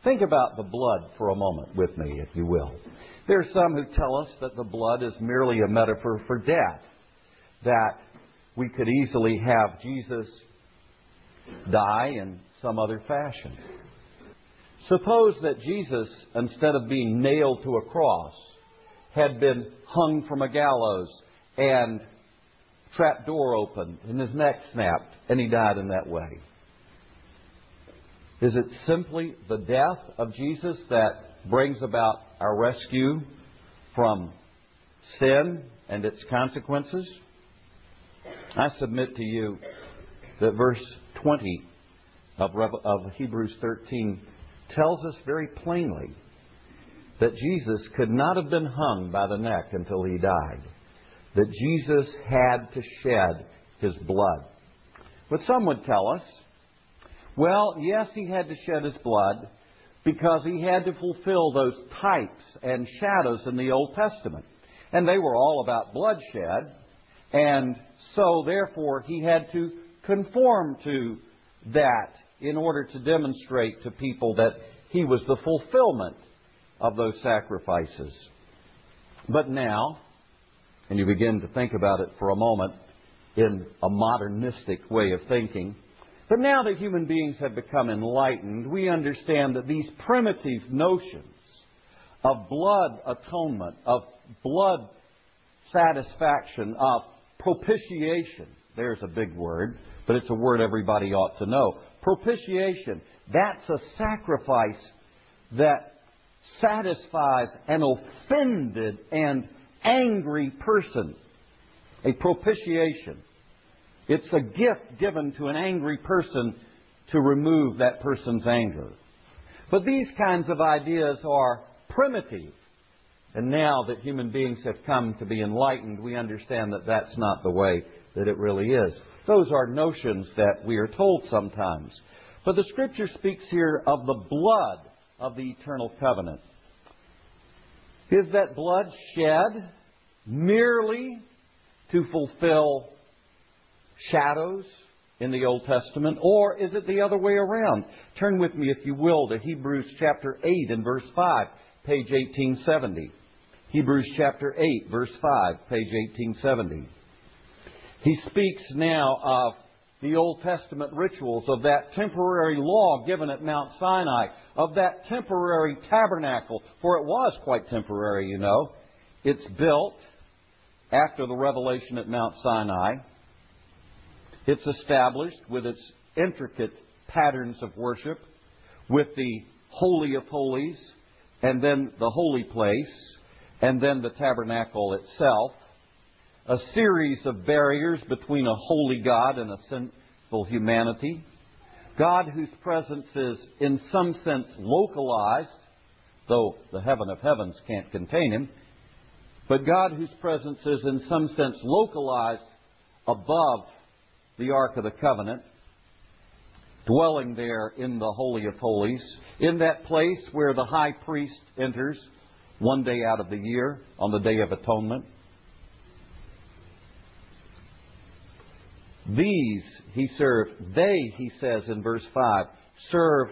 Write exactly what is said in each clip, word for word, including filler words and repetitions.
Think about the blood for a moment with me, if you will. There are some who tell us that the blood is merely a metaphor for death, that we could easily have Jesus die in some other fashion. Suppose that Jesus, instead of being nailed to a cross, had been hung from a gallows and trap door opened and his neck snapped and he died in that way. Is it simply the death of Jesus that brings about our rescue from sin and its consequences? I submit to you that verse twenty of, of Hebrews thirteen tells us very plainly that Jesus could not have been hung by the neck until He died. That Jesus had to shed His blood. But some would tell us, well, yes, He had to shed His blood because He had to fulfill those types and shadows in the Old Testament. And they were all about bloodshed. And so, therefore, He had to conform to that in order to demonstrate to people that He was the fulfillment of those sacrifices. But now, and you begin to think about it for a moment in a modernistic way of thinking, but now that human beings have become enlightened, we understand that these primitive notions of blood atonement, of blood satisfaction, of propitiation, there's a big word, but it's a word everybody ought to know. Propitiation, that's a sacrifice that satisfies an offended and angry person. A propitiation. It's a gift given to an angry person to remove that person's anger. But these kinds of ideas are primitive. And now that human beings have come to be enlightened, we understand that that's not the way that it really is. Those are notions that we are told sometimes. But the Scripture speaks here of the blood of the eternal covenant. Is that blood shed merely to fulfill shadows in the Old Testament, or is it the other way around? Turn with me, if you will, to Hebrews chapter eight and verse five, page eighteen seventy. Hebrews chapter eight, verse five, page eighteen seventy. He speaks now of the Old Testament rituals, of that temporary law given at Mount Sinai, of that temporary tabernacle, for it was quite temporary, you know. It's built after the revelation at Mount Sinai. It's established with its intricate patterns of worship, with the Holy of Holies, and then the holy place, and then the tabernacle itself. A series of barriers between a holy God and a sinful humanity. God whose presence is in some sense localized, though the heaven of heavens can't contain Him. But God whose presence is in some sense localized above the Ark of the Covenant, dwelling there in the Holy of Holies, in that place where the high priest enters one day out of the year on the Day of Atonement. These He served, they, He says in verse five, serve,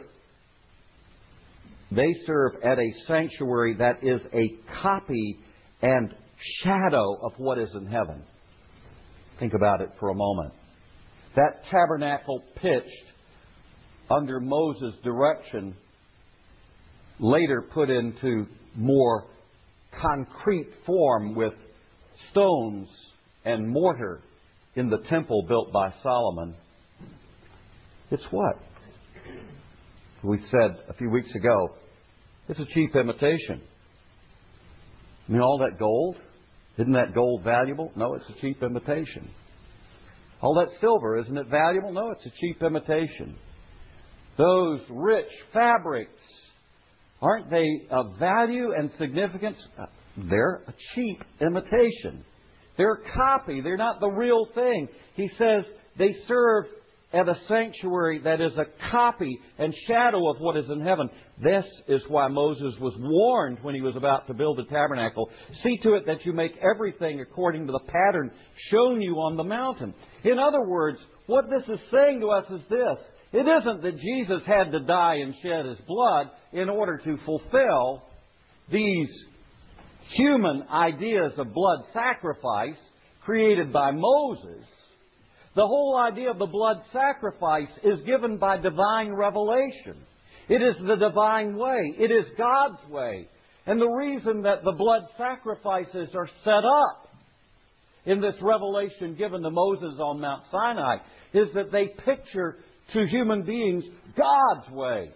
they serve at a sanctuary that is a copy and shadow of what is in heaven. Think about it for a moment. That tabernacle pitched under Moses' direction, later put into more concrete form with stones and mortar in the temple built by Solomon. It's what? We said a few weeks ago, it's a cheap imitation. I mean, all that gold, isn't that gold valuable? No, it's a cheap imitation. All that silver, isn't it valuable? No, it's a cheap imitation. Those rich fabrics, aren't they of value and significance? They're a cheap imitation. They're a copy. They're not the real thing. He says they serve at a sanctuary that is a copy and shadow of what is in heaven. This is why Moses was warned when he was about to build the tabernacle. See to it that you make everything according to the pattern shown you on the mountain. In other words, what this is saying to us is this. It isn't that Jesus had to die and shed His blood in order to fulfill these human ideas of blood sacrifice created by Moses. The whole idea of the blood sacrifice is given by divine revelation. It is the divine way. It is God's way. And the reason that the blood sacrifices are set up in this revelation given to Moses on Mount Sinai is that they picture to human beings God's way.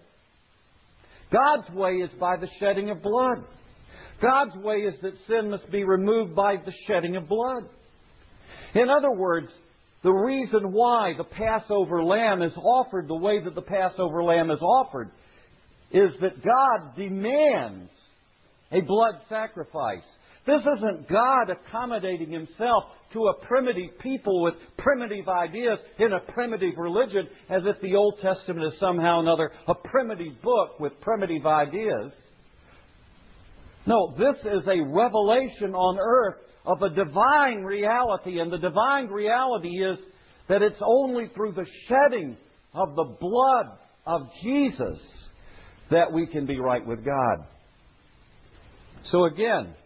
God's way is by the shedding of blood. God's way is that sin must be removed by the shedding of blood. In other words, the reason why the Passover lamb is offered the way that the Passover lamb is offered is that God demands a blood sacrifice. This isn't God accommodating Himself to a primitive people with primitive ideas in a primitive religion, as if the Old Testament is somehow or another a primitive book with primitive ideas. No, this is a revelation on earth of a divine reality, and the divine reality is that it's only through the shedding of the blood of Jesus that we can be right with God. So again,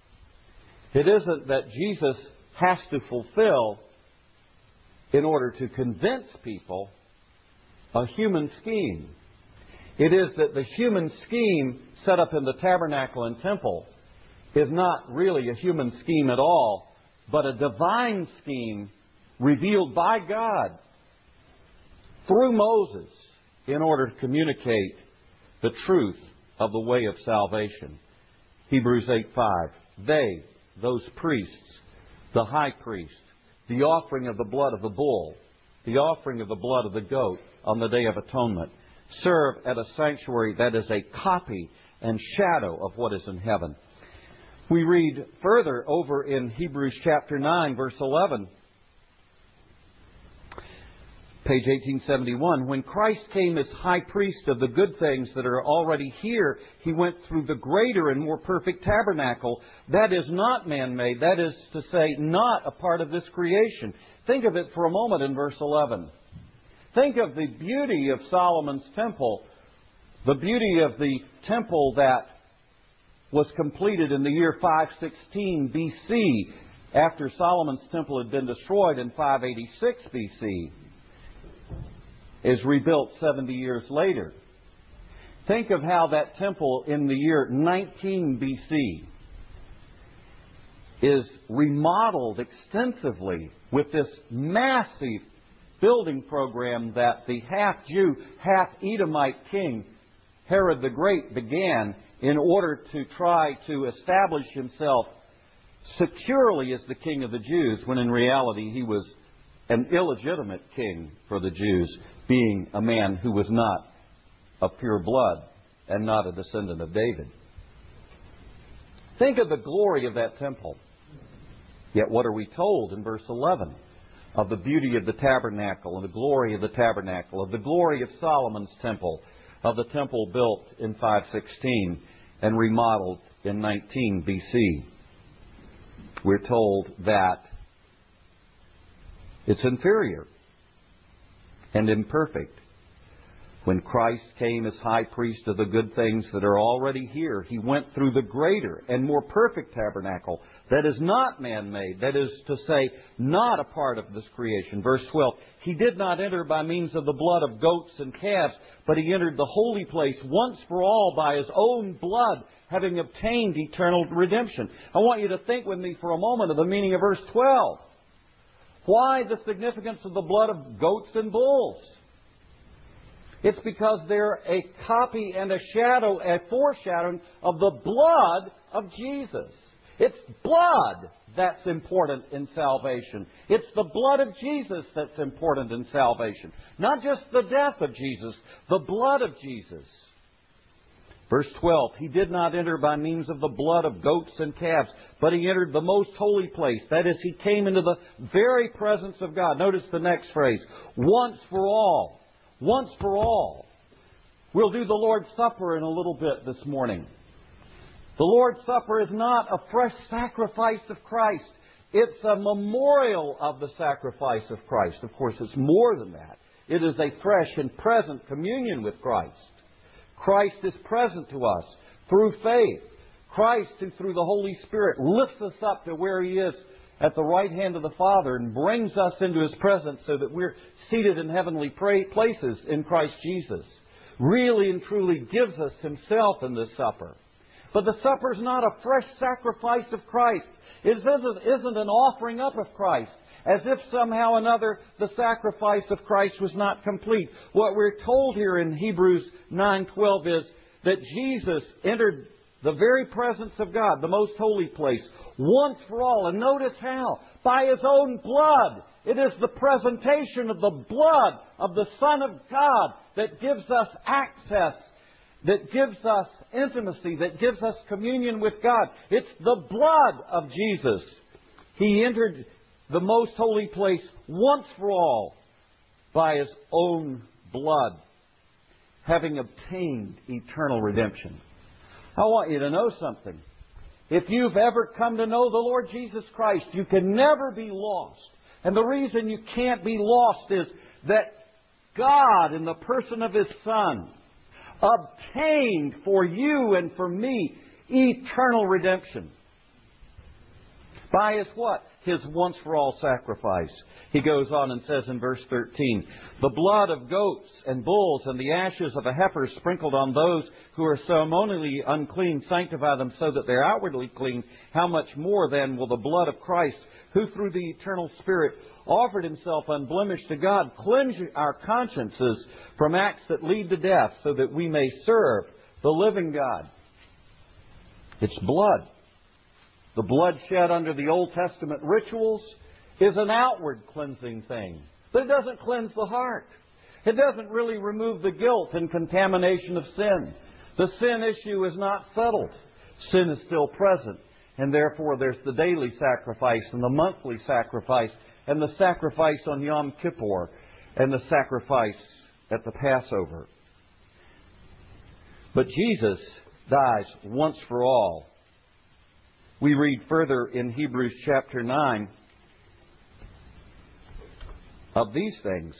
it isn't that Jesus has to fulfill, in order to convince people, a human scheme. It is that the human scheme set up in the tabernacle and temple is not really a human scheme at all, but a divine scheme revealed by God through Moses in order to communicate the truth of the way of salvation. Hebrews eight five. They, those priests, the high priest, the offering of the blood of the bull, the offering of the blood of the goat on the Day of Atonement, serve at a sanctuary that is a copy and shadow of what is in heaven. We read further over in Hebrews chapter nine, verse eleven, page eighteen seventy-one. When Christ came as high priest of the good things that are already here, He went through the greater and more perfect tabernacle. That is not man-made. That is to say, not a part of this creation. Think of it for a moment in verse eleven. Think of the beauty of Solomon's temple. The beauty of the temple that was completed in the year five sixteen B C, after Solomon's temple had been destroyed in five eighty-six B C, is rebuilt seventy years later. Think of how that temple in the year nineteen B C is remodeled extensively with this massive building program that the half-Jew, half-Edomite king Herod the Great began in order to try to establish himself securely as the king of the Jews, when in reality he was an illegitimate king for the Jews, being a man who was not of pure blood and not a descendant of David. Think of the glory of that temple. Yet what are we told in verse eleven? Of the beauty of the tabernacle and the glory of the tabernacle, of the glory of Solomon's temple, of the temple built in five sixteen and remodeled in nineteen B C. We're told that it's inferior and imperfect. When Christ came as high priest of the good things that are already here, He went through the greater and more perfect tabernacle that is not man-made, that is to say, not a part of this creation. Verse twelve, He did not enter by means of the blood of goats and calves, but He entered the holy place once for all by His own blood, having obtained eternal redemption. I want you to think with me for a moment of the meaning of verse twelve. Why the significance of the blood of goats and bulls? It's because they're a copy and a shadow, a foreshadowing of the blood of Jesus. It's blood that's important in salvation. It's the blood of Jesus that's important in salvation. Not just the death of Jesus, the blood of Jesus. Verse twelve, He did not enter by means of the blood of goats and calves, but He entered the most holy place. That is, He came into the very presence of God. Notice the next phrase, once for all. Once for all. We'll do the Lord's Supper in a little bit this morning. The Lord's Supper is not a fresh sacrifice of Christ. It's a memorial of the sacrifice of Christ. Of course, it's more than that. It is a fresh and present communion with Christ. Christ is present to us through faith. Christ, who through the Holy Spirit lifts us up to where He is at the right hand of the Father and brings us into His presence so that we're seated in heavenly places in Christ Jesus. Really and truly gives us Himself in this supper. But the supper is not a fresh sacrifice of Christ. It isn't, isn't an offering up of Christ, as if somehow or another the sacrifice of Christ was not complete. What we're told here in Hebrews nine twelve is that Jesus entered the very presence of God, the most holy place, once for all. And notice how? By His own blood. It is the presentation of the blood of the Son of God that gives us access, that gives us intimacy, that gives us communion with God. It's the blood of Jesus. He entered the most holy place once for all by His own blood, having obtained eternal redemption. I want you to know something. If you've ever come to know the Lord Jesus Christ, you can never be lost. And the reason you can't be lost is that God, in the person of His Son, obtained for you and for me eternal redemption. By His what? His once-for-all sacrifice. He goes on and says in verse thirteen, the blood of goats and bulls and the ashes of a heifer sprinkled on those who are ceremonially unclean sanctify them so that they are outwardly clean. How much more then will the blood of Christ, who through the eternal Spirit offered Himself unblemished to God, cleanse our consciences from acts that lead to death, so that we may serve the living God. It's blood. The blood shed under the Old Testament rituals is an outward cleansing thing, but it doesn't cleanse the heart. It doesn't really remove the guilt and contamination of sin. The sin issue is not settled. Sin is still present, and therefore there's the daily sacrifice and the monthly sacrifice and the sacrifice on Yom Kippur and the sacrifice at the Passover. But Jesus dies once for all. We read further in Hebrews chapter nine of these things.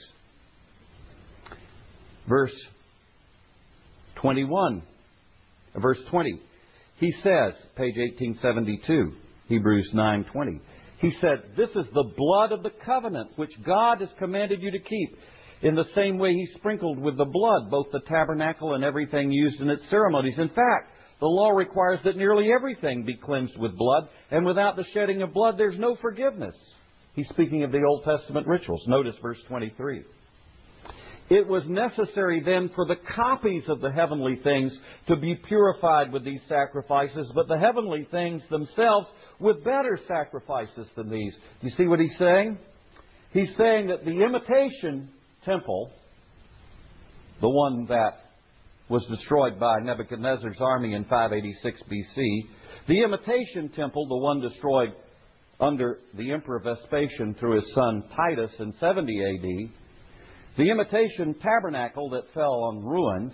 Verse twenty-one, verse twenty. He says, page eighteen seventy-two, Hebrews nine twenty. He said, this is the blood of the covenant which God has commanded you to keep. In the same way He sprinkled with the blood both the tabernacle and everything used in its ceremonies. In fact, the law requires that nearly everything be cleansed with blood, and without the shedding of blood there's no forgiveness. He's speaking of the Old Testament rituals. Notice verse twenty-three. It was necessary then for the copies of the heavenly things to be purified with these sacrifices, but the heavenly things themselves with better sacrifices than these. You see what he's saying? He's saying that the imitation temple, the one that was destroyed by Nebuchadnezzar's army in five eighty-six B C, the imitation temple, the one destroyed under the Emperor Vespasian through his son Titus in seventy A D, the imitation tabernacle that fell on ruins,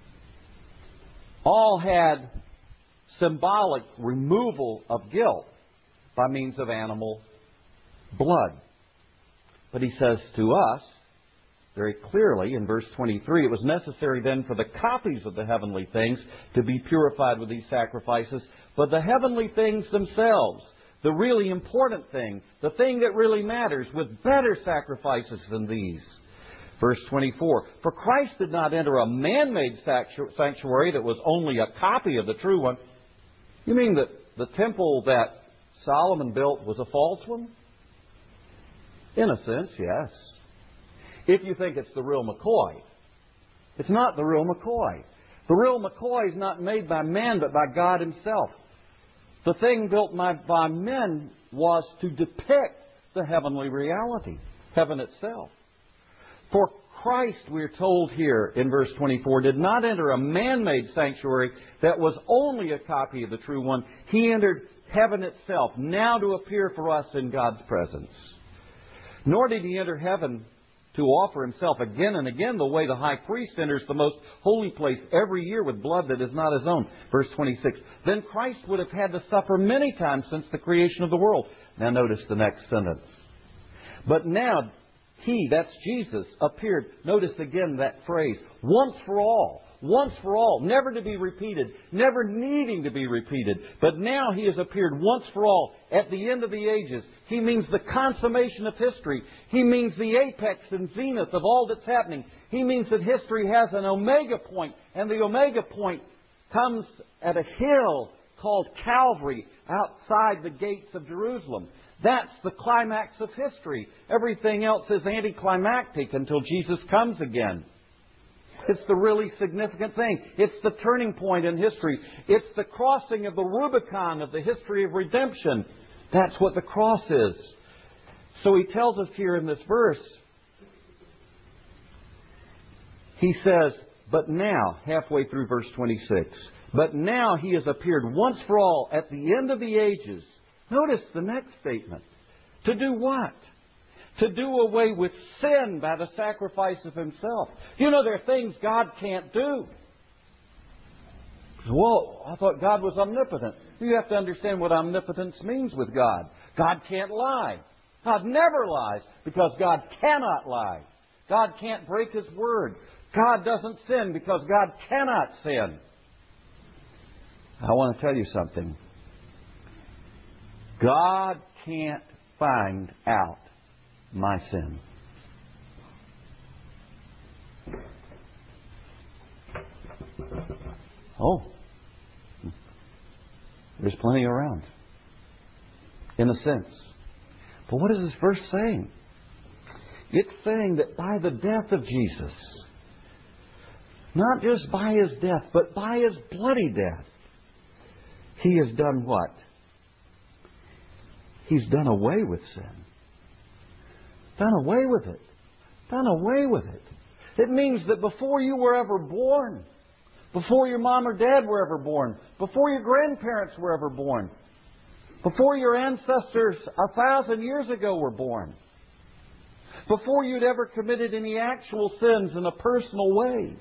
all had symbolic removal of guilt by means of animal blood. But he says to us very clearly in verse twenty-three, it was necessary then for the copies of the heavenly things to be purified with these sacrifices, but the heavenly things themselves, the really important thing, the thing that really matters, with better sacrifices than these. Verse twenty-four, for Christ did not enter a man-made sanctuary that was only a copy of the true one. You mean that the temple that Solomon built was a false one? In a sense, yes. If you think it's the real McCoy. It's not the real McCoy. The real McCoy is not made by man, but by God Himself. The thing built by men was to depict the heavenly reality, heaven itself. For Christ, we're told here in verse twenty-four, did not enter a man-made sanctuary that was only a copy of the true one. He entered heaven itself, now to appear for us in God's presence. Nor did He enter heaven to offer Himself again and again the way the high priest enters the most holy place every year with blood that is not His own. Verse twenty-six, then Christ would have had to suffer many times since the creation of the world. Now notice the next sentence. But now He, that's Jesus, appeared. Notice again that phrase, once for all. Once for all, never to be repeated, never needing to be repeated. But now He has appeared once for all at the end of the ages. He means the consummation of history. He means the apex and zenith of all that's happening. He means that history has an omega point, and the omega point comes at a hill called Calvary outside the gates of Jerusalem. That's the climax of history. Everything else is anticlimactic until Jesus comes again. It's the really significant thing. It's the turning point in history. It's the crossing of the Rubicon of the history of redemption. That's what the cross is. So He tells us here in this verse, He says, but now, halfway through verse twenty-six, but now He has appeared once for all at the end of the ages. Notice the next statement. To do what? To do away with sin by the sacrifice of Himself. You know, there are things God can't do. Whoa, I thought God was omnipotent. You have to understand what omnipotence means with God. God can't lie. God never lies because God cannot lie. God can't break His word. God doesn't sin because God cannot sin. I want to tell you something. God can't find out my sin. Oh, there's plenty around, in a sense. But what is this verse saying? It's saying that by the death of Jesus, not just by His death, but by His bloody death, He has done what? He's done away with sin. Done away with it. Done away with it. It means that before you were ever born, before your mom or dad were ever born, before your grandparents were ever born, before your ancestors a thousand years ago were born, before you'd ever committed any actual sins in a personal way,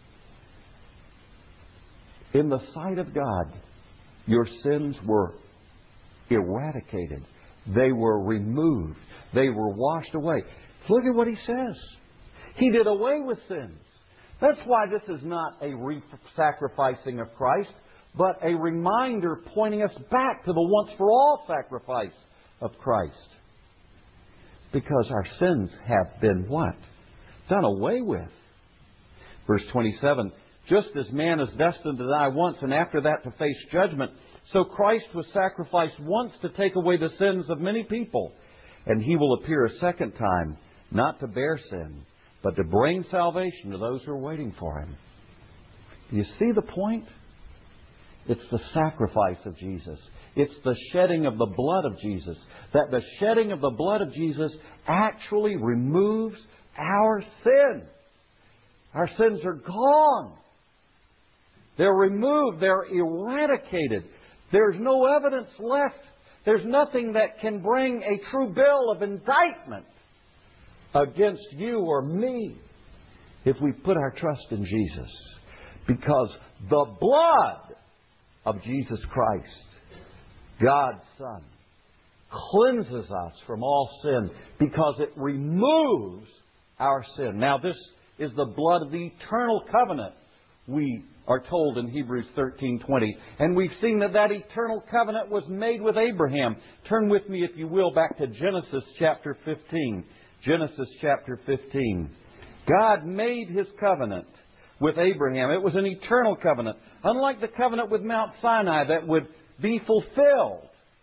in the sight of God, your sins were eradicated. They were removed. They were washed away. Look at what He says. He did away with sins. That's why this is not a re-sacrificing of Christ, but a reminder pointing us back to the once-for-all sacrifice of Christ. Because our sins have been what? Done away with. Verse twenty-seven, just as man is destined to die once and after that to face judgment, so Christ was sacrificed once to take away the sins of many people. And He will appear a second time, not to bear sin, but to bring salvation to those who are waiting for Him. Do you see the point? It's the sacrifice of Jesus. It's the shedding of the blood of Jesus. That the shedding of the blood of Jesus actually removes our sin. Our sins are gone. They're removed. They're eradicated. There's no evidence left. There's nothing that can bring a true bill of indictment against you or me if we put our trust in Jesus. Because the blood of Jesus Christ, God's Son, cleanses us from all sin because it removes our sin. Now this is the blood of the eternal covenant, we are told in Hebrews thirteen twenty. And we've seen that that eternal covenant was made with Abraham. Turn with me, if you will, back to Genesis chapter fifteen. Genesis chapter fifteen. God made His covenant with Abraham. It was an eternal covenant. Unlike the covenant with Mount Sinai that would be fulfilled.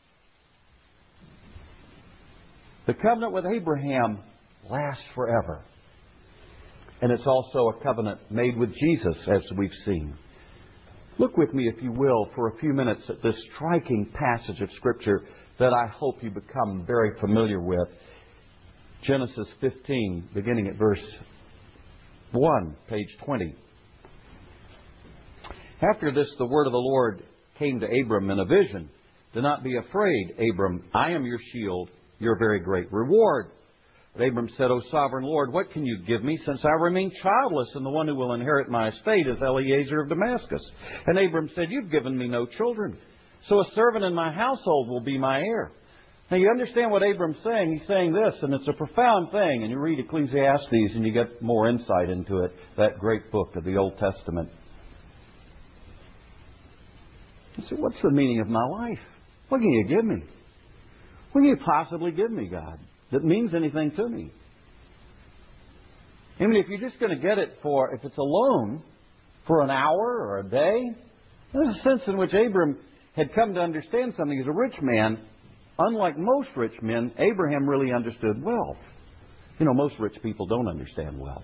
The covenant with Abraham lasts forever. And it's also a covenant made with Jesus, as we've seen. Look with me, if you will, for a few minutes at this striking passage of Scripture that I hope you become very familiar with. Genesis fifteen, beginning at verse one, page twenty. After this, the word of the Lord came to Abram in a vision. Do not be afraid, Abram. I am your shield, your very great reward. But Abram said, O sovereign Lord, what can you give me, since I remain childless, and the one who will inherit my estate is Eliezer of Damascus? And Abram said, You've given me no children, so a servant in my household will be my heir. Now you understand what Abram's saying. He's saying this, and it's a profound thing. And you read Ecclesiastes and you get more insight into it, that great book of the Old Testament. You say, what's the meaning of my life? What can you give me? What can you possibly give me, God, that means anything to me? I mean, if you're just going to get it for, if it's a loan for an hour or a day, there's a sense in which Abram had come to understand something. As a rich man, unlike most rich men, Abraham really understood wealth. You know, most rich people don't understand wealth.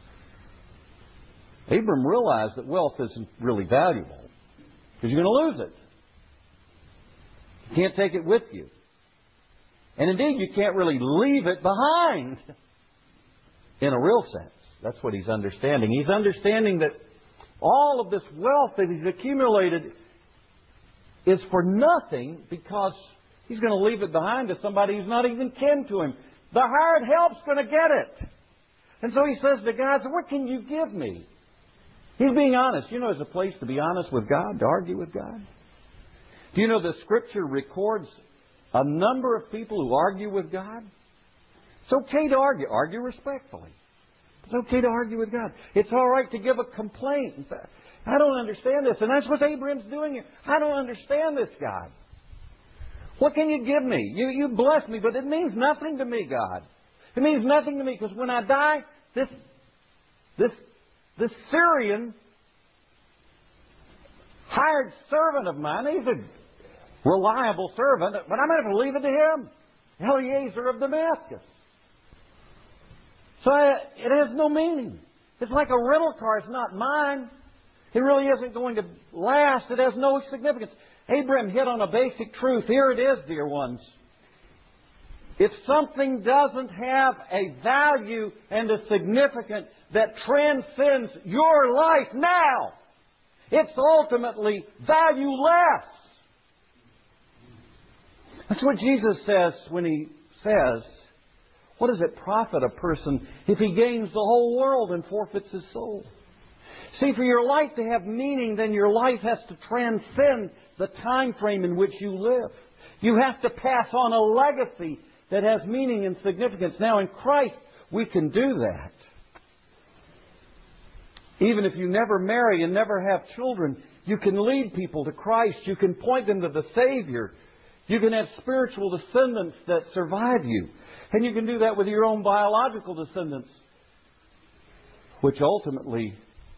Abram realized that wealth isn't really valuable because you're going to lose it. You can't take it with you. And indeed, you can't really leave it behind in a real sense. That's what he's understanding. He's understanding that all of this wealth that he's accumulated is for nothing because he's going to leave it behind to somebody who's not even kin to him. The hired help's going to get it. And so he says to God, what can you give me? He's being honest. You know, there's a place to be honest with God, to argue with God. Do you know the Scripture records a number of people who argue with God? It's okay to argue. Argue respectfully. It's okay to argue with God. It's all right to give a complaint. In fact, I don't understand this. And that's what Abraham's doing here. I don't understand this, God. What can you give me? You, you bless me, but it means nothing to me, God. It means nothing to me because when I die, this, this, this Syrian hired servant of mine, he's a reliable servant, but I'm going to leave it to him. Eliezer of Damascus. So I, it has no meaning. It's like a rental car. It's not mine. It really isn't going to last. It has no significance. Abraham hit on a basic truth. Here it is, dear ones. If something doesn't have a value and a significance that transcends your life now, it's ultimately valueless. That's what Jesus says when He says, what does it profit a person if he gains the whole world and forfeits his soul? See, for your life to have meaning, then your life has to transcend the time frame in which you live. You have to pass on a legacy that has meaning and significance. Now, in Christ, we can do that. Even if you never marry and never have children, you can lead people to Christ. You can point them to the Savior. You can have spiritual descendants that survive you. And you can do that with your own biological descendants, which ultimately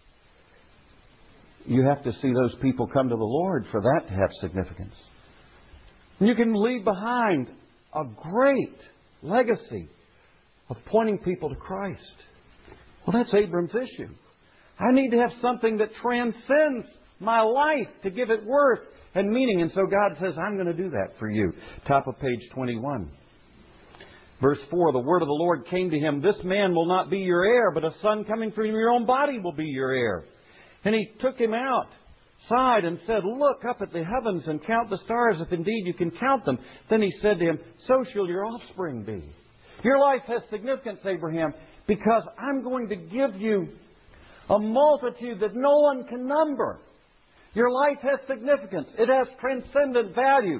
you have to see those people come to the Lord for that to have significance. And you can leave behind a great legacy of pointing people to Christ. Well, that's Abram's issue. I need to have something that transcends my life to give it worth and meaning. And so God says, I'm going to do that for you. Top of page twenty-one. Verse four, the word of the Lord came to him, this man will not be your heir, but a son coming from your own body will be your heir. And he took him outside and said, look up at the heavens and count the stars, if indeed you can count them. Then he said to him, so shall your offspring be. Your life has significance, Abraham, because I'm going to give you a multitude that no one can number. Your life has significance. It has transcendent value.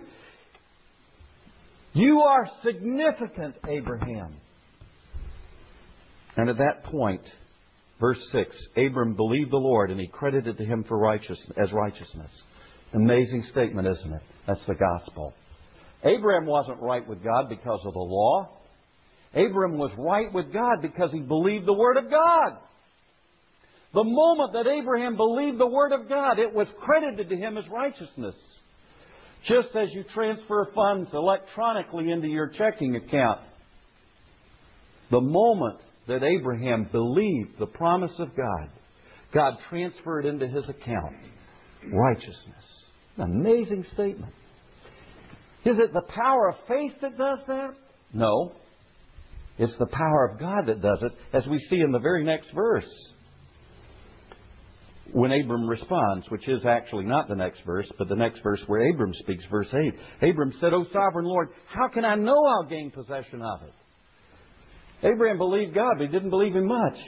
You are significant, Abraham. And at that point, verse six, Abram believed the Lord and He credited to him for righteousness, as righteousness. Amazing statement, isn't it? That's the gospel. Abraham wasn't right with God because of the law. Abram was right with God because he believed the Word of God. The moment that Abraham believed the Word of God, it was credited to him as righteousness. Just as you transfer funds electronically into your checking account, the moment that Abraham believed the promise of God, God transferred into his account righteousness. An amazing statement. Is it the power of faith that does that? No. It's the power of God that does it, as we see in the very next verse. When Abram responds, which is actually not the next verse, but the next verse where Abram speaks, verse eight. Abram said, O sovereign Lord, how can I know I'll gain possession of it? Abraham believed God, but he didn't believe Him much.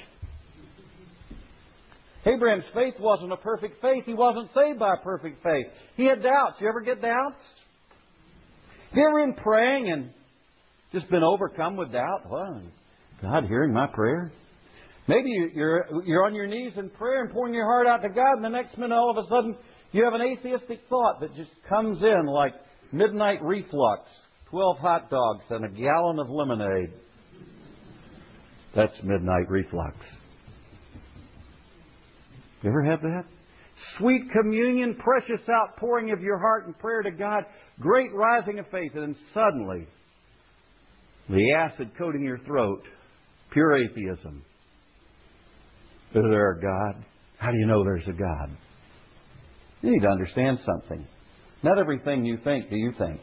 Abraham's faith wasn't a perfect faith. He wasn't saved by a perfect faith. He had doubts. You ever get doubts? Have you ever been praying and just been overcome with doubt? Well, God hearing my prayer? Maybe you're you're on your knees in prayer and pouring your heart out to God, and the next minute, all of a sudden, you have an atheistic thought that just comes in like midnight reflux, twelve hot dogs, and a gallon of lemonade. That's midnight reflux. You ever had that? Sweet communion, precious outpouring of your heart in prayer to God, great rising of faith, and then suddenly, the acid coating your throat, pure atheism. Is there a God? How do you know there's a God? You need to understand something. Not everything you think do you think.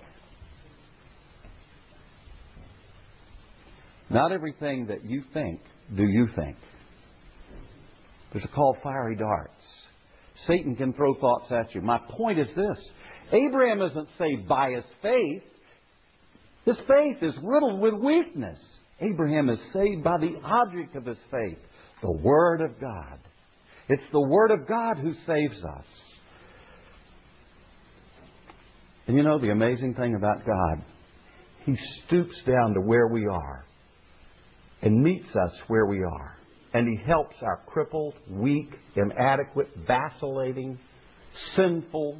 Not everything that you think do you think. There's a called fiery darts. Satan can throw thoughts at you. My point is this. Abraham isn't saved by his faith. His faith is riddled with weakness. Abraham is saved by the object of his faith, the Word of God. It's the Word of God who saves us. And you know the amazing thing about God? He stoops down to where we are and meets us where we are. And He helps our crippled, weak, inadequate, vacillating, sinful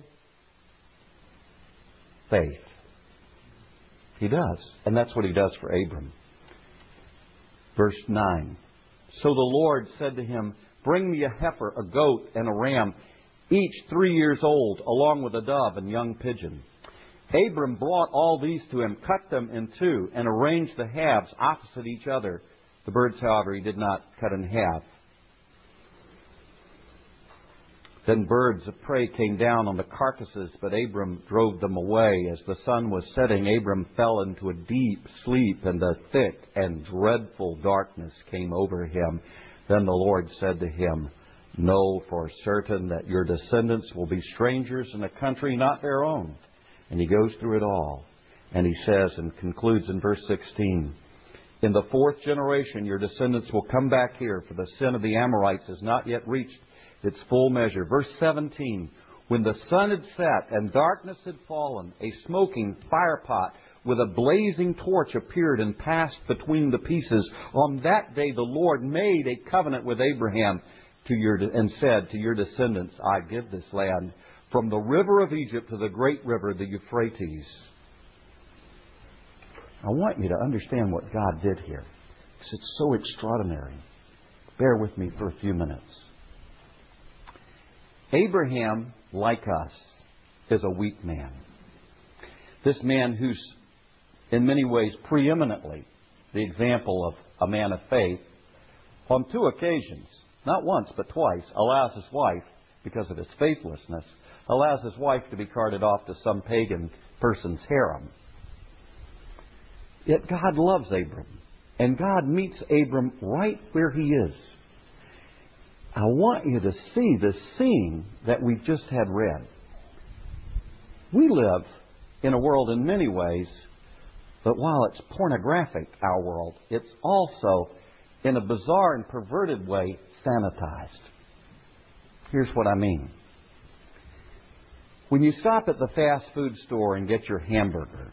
faith. He does. And that's what He does for Abram. Verse nine. So the Lord said to him, bring me a heifer, a goat, and a ram, each three years old, along with a dove and young pigeon. Abram brought all these to him, cut them in two, and arranged the halves opposite each other. The birds, however, he did not cut in half. Then birds of prey came down on the carcasses, but Abram drove them away. As the sun was setting, Abram fell into a deep sleep, and a thick and dreadful darkness came over him. Then the Lord said to him, know for certain that your descendants will be strangers in a country not their own. And he goes through it all. And he says and concludes in verse sixteen, in the fourth generation your descendants will come back here, for the sin of the Amorites has not yet reached its full measure. Verse seventeen, when the sun had set and darkness had fallen, a smoking firepot with a blazing torch appeared and passed between the pieces. On that day the Lord made a covenant with Abraham to your and said to your descendants, I give this land from the river of Egypt to the great river, the Euphrates. I want you to understand what God did here, because it's so extraordinary. Bear with me for a few minutes. Abraham, like us, is a weak man. This man who's in many ways preeminently the example of a man of faith, on two occasions, not once but twice, allows his wife, because of his faithlessness, allows his wife to be carted off to some pagan person's harem. Yet God loves Abram, and God meets Abram right where he is. I want you to see this scene that we've just had read. We live in a world in many ways, but while it's pornographic, our world, it's also, in a bizarre and perverted way, sanitized. Here's what I mean. When you stop at the fast food store and get your hamburger,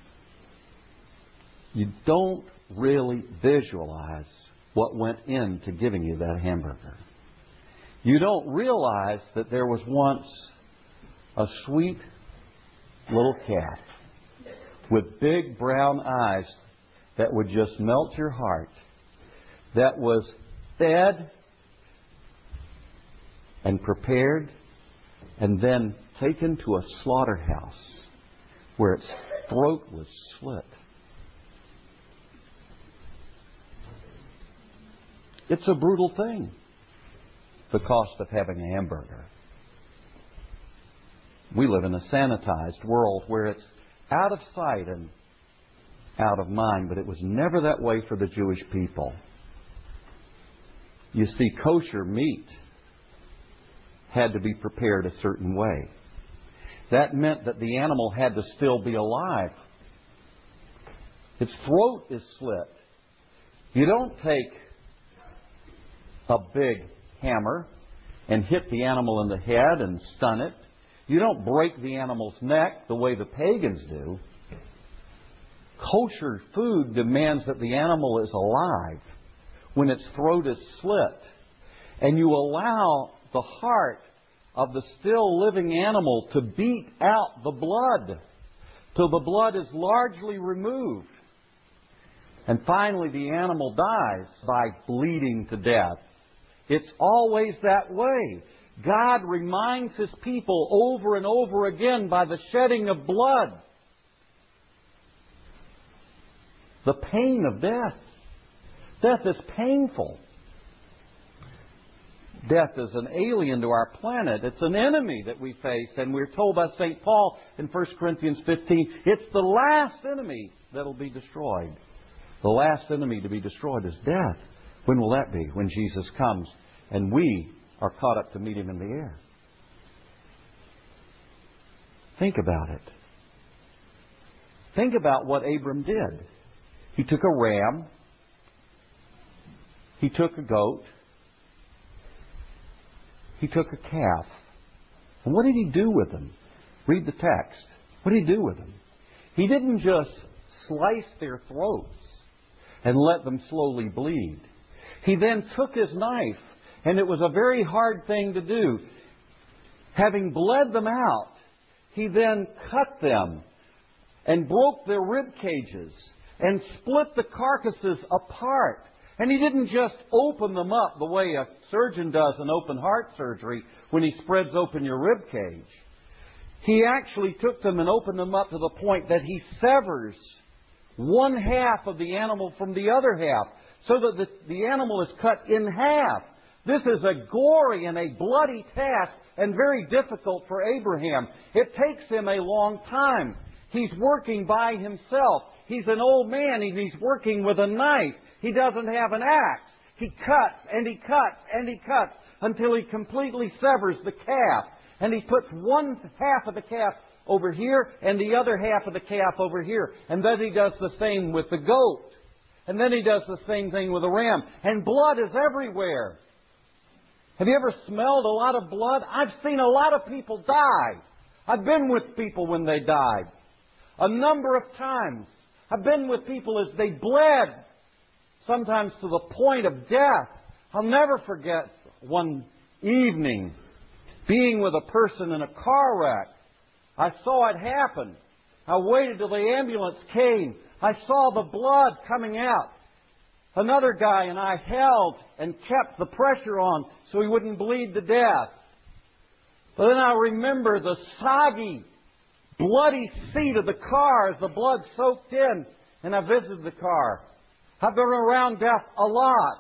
you don't really visualize what went into giving you that hamburger. You don't realize that there was once a sweet little cat with big brown eyes that would just melt your heart, that was fed and prepared and then taken to a slaughterhouse where its throat was slit. It's a brutal thing, the cost of having a hamburger. We live in a sanitized world where it's out of sight and out of mind, but it was never that way for the Jewish people. You see, kosher meat had to be prepared a certain way. That meant that the animal had to still be alive. Its throat is slit. You don't take a big hammer and hit the animal in the head and stun it. You don't break the animal's neck the way the pagans do. Kosher food demands that the animal is alive when its throat is slit. And you allow the heart of the still living animal to beat out the blood till the blood is largely removed. And finally the animal dies by bleeding to death. It's always that way. God reminds His people over and over again by the shedding of blood. The pain of death. Death is painful. Death is an alien to our planet. It's an enemy that we face. And we're told by Saint Paul in First Corinthians fifteen, it's the last enemy that will be destroyed. The last enemy to be destroyed is death. When will that be? When Jesus comes and we are caught up to meet Him in the air. Think about it. Think about what Abram did. He took a ram. He took a goat. He took a calf. And what did he do with them? Read the text. What did he do with them? He didn't just slice their throats and let them slowly bleed. He then took his knife, and it was a very hard thing to do. Having bled them out, he then cut them and broke their rib cages and split the carcasses apart. And he didn't just open them up the way a surgeon does in open heart surgery when he spreads open your rib cage. He actually took them and opened them up to the point that he severs one half of the animal from the other half, so that the, the animal is cut in half. This is a gory and a bloody task and very difficult for Abraham. It takes him a long time. He's working by himself. He's an old man and he's working with a knife. He doesn't have an axe. He cuts and he cuts and he cuts until he completely severs the calf. And he puts one half of the calf over here and the other half of the calf over here. And then he does the same with the goat. And then he does the same thing with the ram. And blood is everywhere. Have you ever smelled a lot of blood? I've seen a lot of people die. I've been with people when they died. A number of times. I've been with people as they bled. Sometimes to the point of death. I'll never forget one evening being with a person in a car wreck. I saw it happen. I waited till the ambulance came. I saw the blood coming out. Another guy and I held and kept the pressure on so he wouldn't bleed to death. But then I remember the soggy, bloody seat of the car as the blood soaked in, and I visited the car. I've been around death a lot.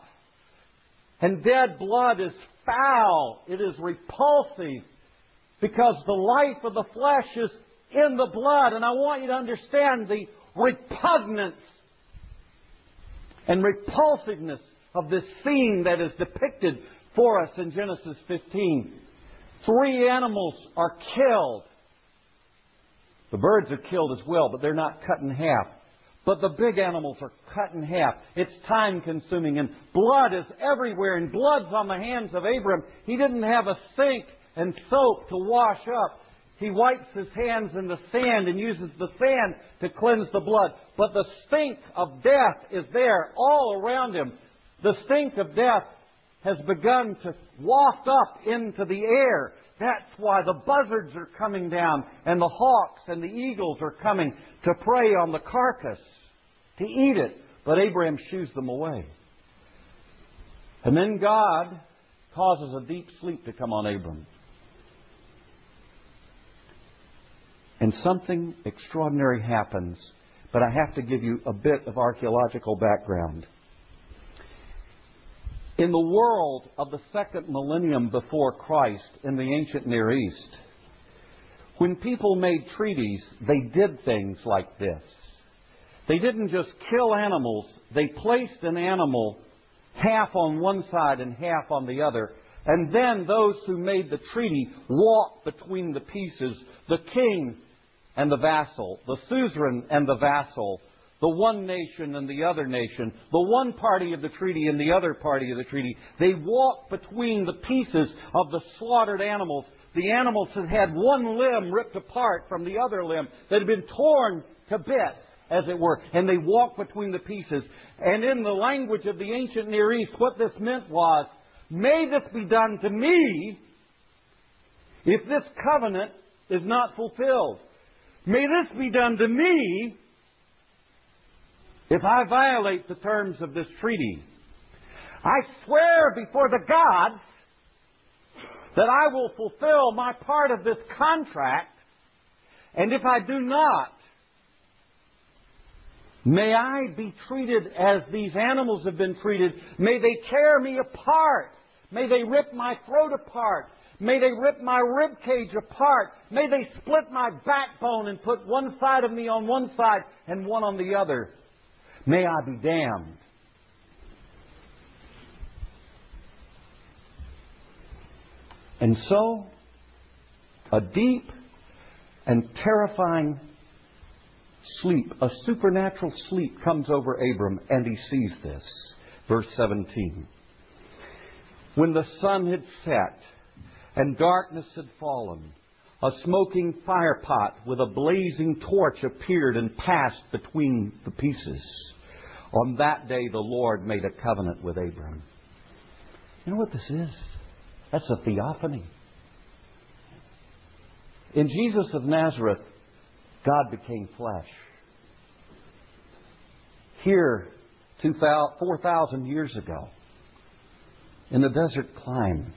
And dead blood is foul. It is repulsive because the life of the flesh is in the blood. And I want you to understand the repugnance and repulsiveness of this scene that is depicted for us in Genesis fifteen. Three animals are killed. The birds are killed as well, but they're not cut in half. But the big animals are cut in half. It's time consuming, and blood is everywhere, and blood's on the hands of Abram. He didn't have a sink and soap to wash up. He wipes his hands in the sand and uses the sand to cleanse the blood. But the stink of death is there all around him. The stink of death has begun to waft up into the air. That's why the buzzards are coming down and the hawks and the eagles are coming to prey on the carcass, to eat it. But Abraham shoos them away. And then God causes a deep sleep to come on Abram. And something extraordinary happens. But I have to give you a bit of archaeological background. In the world of the second millennium before Christ in the ancient Near East, when people made treaties, they did things like this. They didn't just kill animals. They placed an animal half on one side and half on the other. And then those who made the treaty walked between the pieces, the king and the vassal, the suzerain and the vassal, the one nation and the other nation, the one party of the treaty and the other party of the treaty. They walked between the pieces of the slaughtered animals. The animals had had one limb ripped apart from the other limb that had been torn to bits. as it were, and they walk between the pieces. And in the language of the ancient Near East, what this meant was, may this be done to me if this covenant is not fulfilled. May this be done to me if I violate the terms of this treaty. I swear before the gods that I will fulfill my part of this contract, and if I do not, may I be treated as these animals have been treated. May they tear me apart. May they rip my throat apart. May they rip my rib cage apart. May they split my backbone and put one side of me on one side and one on the other. May I be damned. And so, a deep and terrifying sleep, a supernatural sleep comes over Abram, and he sees this. Verse seventeen. When the sun had set and darkness had fallen, a smoking firepot with a blazing torch appeared and passed between the pieces. On that day the Lord made a covenant with Abram. You know what this is? That's a theophany. In Jesus of Nazareth, God became flesh. Here, four thousand years ago, in the desert clime,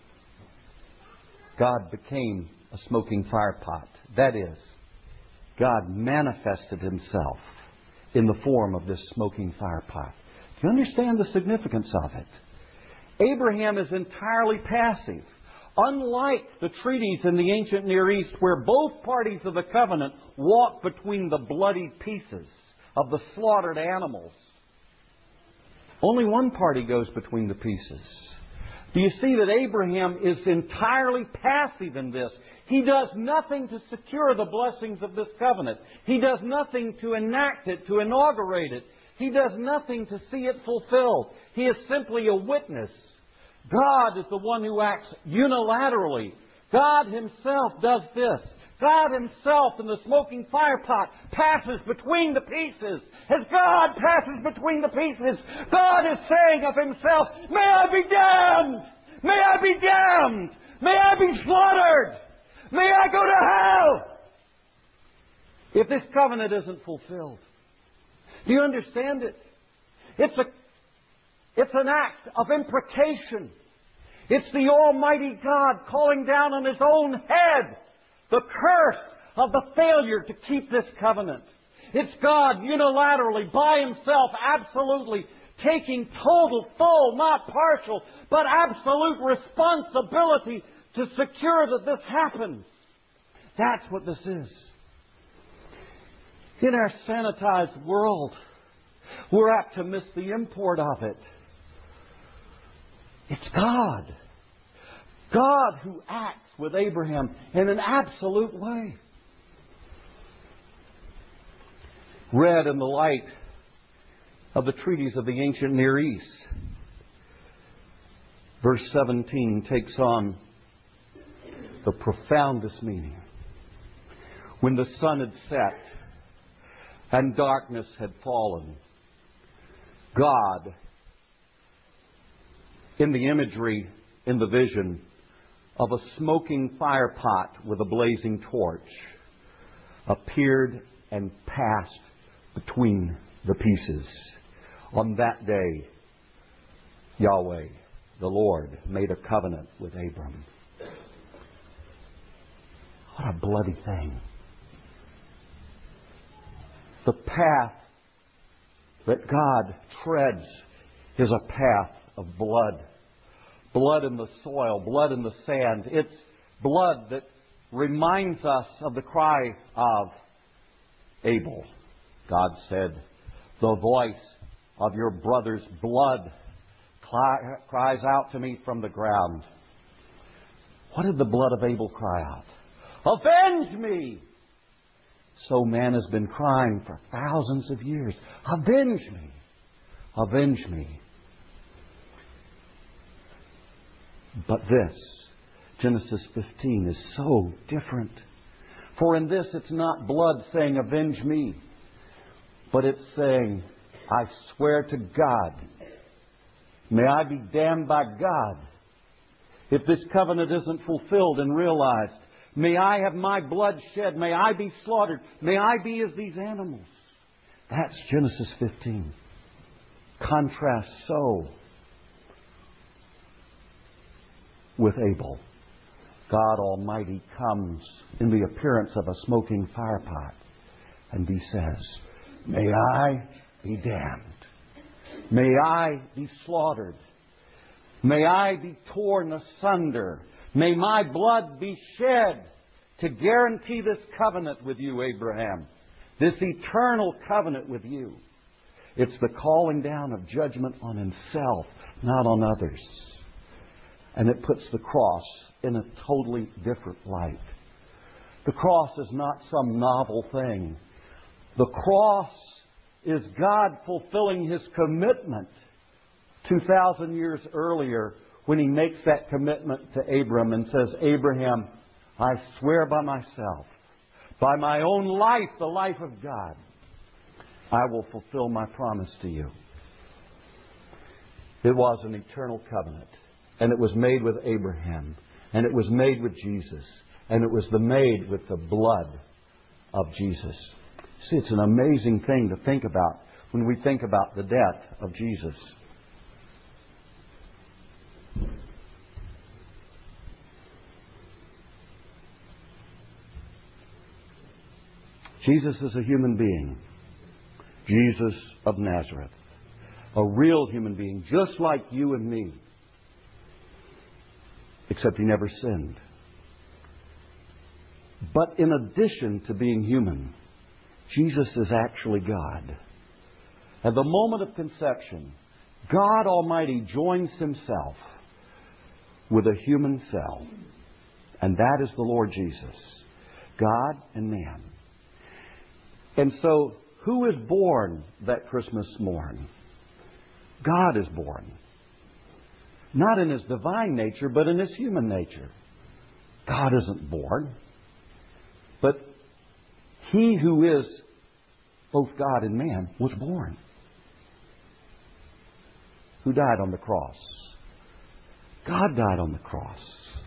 God became a smoking firepot. That is, God manifested Himself in the form of this smoking firepot. Do you understand the significance of it? Abraham is entirely passive. Unlike the treaties in the ancient Near East, where both parties of the covenant walk between the bloodied pieces of the slaughtered animals, only one party goes between the pieces. Do you see that Abraham is entirely passive in this? He does nothing to secure the blessings of this covenant. He does nothing to enact it, to inaugurate it. He does nothing to see it fulfilled. He is simply a witness. God is the one who acts unilaterally. God Himself does this. God Himself in the smoking firepot passes between the pieces. As God passes between the pieces, God is saying of Himself, may I be damned! May I be damned! May I be slaughtered! May I go to hell! If this covenant isn't fulfilled. Do you understand it? It's a It's an act of imprecation. It's the Almighty God calling down on His own head the curse of the failure to keep this covenant. It's God unilaterally, by Himself, absolutely taking total, full, not partial, but absolute responsibility to secure that this happens. That's what this is. In our sanitized world, we're apt to miss the import of it. It's God. God who acts with Abraham in an absolute way. Read in the light of the treaties of the ancient Near East, verse seventeen takes on the profoundest meaning. When the sun had set and darkness had fallen, God, in the imagery, in the vision of a smoking firepot with a blazing torch, appeared and passed between the pieces. On that day, Yahweh, the Lord, made a covenant with Abram. What a bloody thing. The path that God treads is a path of blood. Blood in the soil, blood in the sand. It's blood that reminds us of the cry of Abel. God said, the voice of your brother's blood cries out to me from the ground. What did the blood of Abel cry out? Avenge me! So man has been crying for thousands of years. Avenge me! Avenge me! But this, Genesis fifteen, is so different. For in this it's not blood saying, avenge me. But it's saying, I swear to God, may I be damned by God if this covenant isn't fulfilled and realized. May I have my blood shed. May I be slaughtered. May I be as these animals. That's Genesis fifteen. Contrast so with Abel. God Almighty comes in the appearance of a smoking firepot, and He says, may I be damned. May I be slaughtered. May I be torn asunder. May my blood be shed to guarantee this covenant with you, Abraham. This eternal covenant with you. It's the calling down of judgment on Himself, not on others. And it puts the cross in a totally different light. The cross is not some novel thing. The cross is God fulfilling His commitment two thousand years earlier when He makes that commitment to Abram and says, Abraham, I swear by myself, by my own life, the life of God, I will fulfill my promise to you. It was an eternal covenant. And it was made with Abraham. And it was made with Jesus. And it was the made with the blood of Jesus. See, it's an amazing thing to think about when we think about the death of Jesus. Jesus is a human being. Jesus of Nazareth. A real human being, just like you and me. Except He never sinned. But in addition to being human, Jesus is actually God. At the moment of conception, God Almighty joins Himself with a human cell. And that is the Lord Jesus. God and man. And so, who is born that Christmas morn? God is born. Not in His divine nature, but in His human nature. God isn't born. But He who is both God and man was born. Who died on the cross? God died on the cross.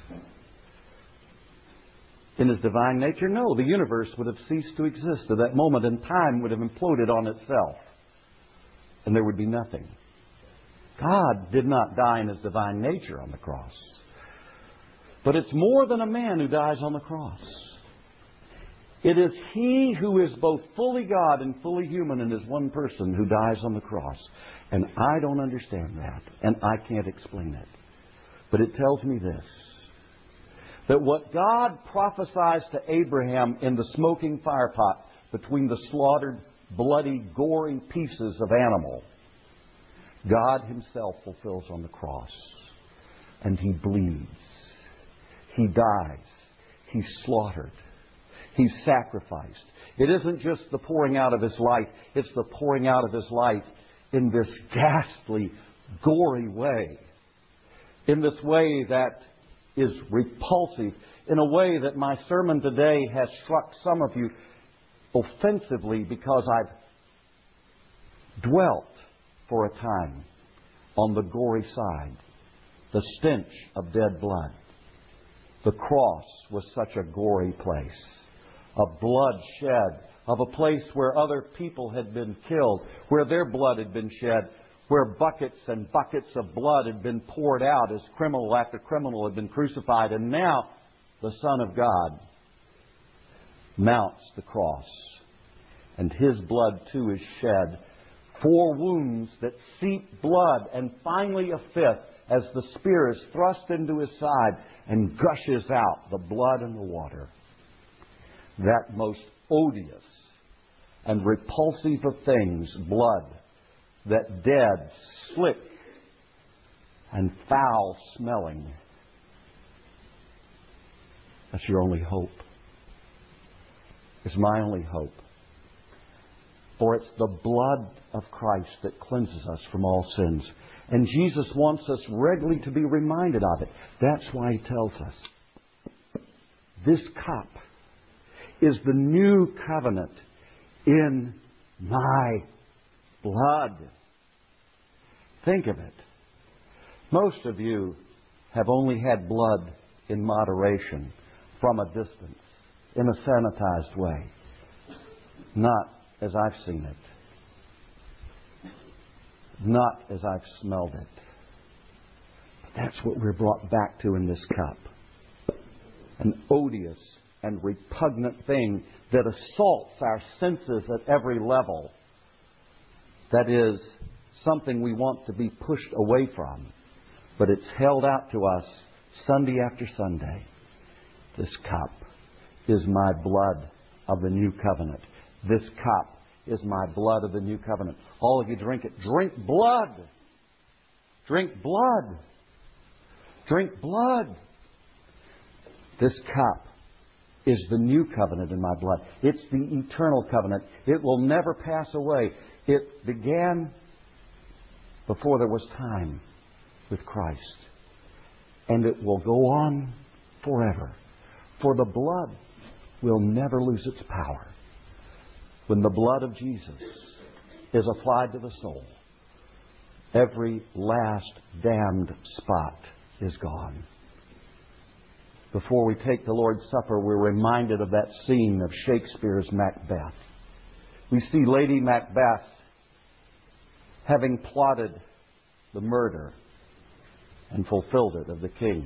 In His divine nature? No, the universe would have ceased to exist at that moment, and time would have imploded on itself. And there would be nothing. God did not die in His divine nature on the cross. But it's more than a man who dies on the cross. It is He who is both fully God and fully human and is one person who dies on the cross. And I don't understand that. And I can't explain it. But it tells me this. That what God prophesies to Abraham in the smoking firepot between the slaughtered, bloody, gory pieces of animal, God Himself fulfills on the cross. And He bleeds. He dies. He's slaughtered. He's sacrificed. It isn't just the pouring out of His life. It's the pouring out of His life in this ghastly, gory way. In this way that is repulsive. In a way that my sermon today has struck some of you offensively because I've dwelt for a time on the gory side. The stench of dead blood. The cross was such a gory place. Of blood shed. Of a place where other people had been killed. Where their blood had been shed. Where buckets and buckets of blood had been poured out as criminal after criminal had been crucified. And now the Son of God mounts the cross. And His blood too is shed. Four wounds that seep blood, and finally a fifth as the spear is thrust into His side and gushes out the blood and the water. That most odious and repulsive of things, blood, that dead, slick, and foul-smelling. That's your only hope. It's my only hope. For it's the blood of Christ that cleanses us from all sins. And Jesus wants us regularly to be reminded of it. That's why He tells us, this cup is the new covenant in my blood. Think of it. Most of you have only had blood in moderation from a distance, in a sanitized way, not as I've seen it, not as I've smelled it. But that's what we're brought back to in this cup. An odious and repugnant thing that assaults our senses at every level. That is something we want to be pushed away from. But it's held out to us Sunday after Sunday. This cup is my blood of the new covenant. This cup is my blood of the new covenant. All of you drink it. Drink blood. Drink blood. Drink blood. This cup is the new covenant in my blood. It's the eternal covenant. It will never pass away. It began before there was time with Christ. And it will go on forever. For the blood will never lose its power. When the blood of Jesus is applied to the soul, every last damned spot is gone. Before we take the Lord's Supper, we're reminded of that scene of Shakespeare's Macbeth. We see Lady Macbeth having plotted the murder and fulfilled it of the king.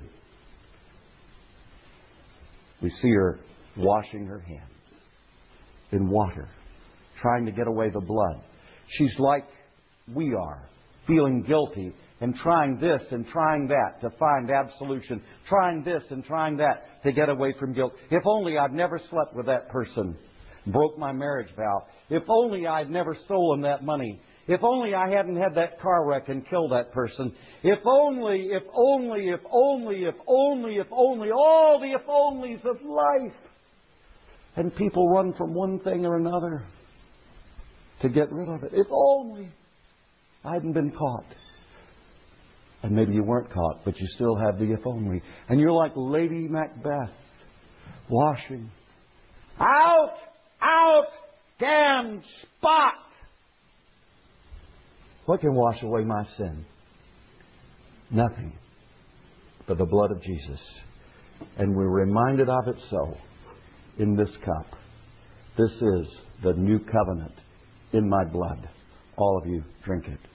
We see her washing her hands in water, trying to get away the blood. She's like we are, feeling guilty and trying this and trying that to find absolution, trying this and trying that to get away from guilt. If only I'd never slept with that person, broke my marriage vow. If only I'd never stolen that money. If only I hadn't had that car wreck and killed that person. If only, if only, if only, if only, if only, all the if onlys of life. And people run from one thing or another to get rid of it. If only I hadn't been caught. And maybe you weren't caught, but you still have the if only. And you're like Lady Macbeth, washing. Out! Out! Damned spot! What can wash away my sin? Nothing but the blood of Jesus. And we're reminded of it so in this cup. This is the new covenant in my blood. All of you drink it.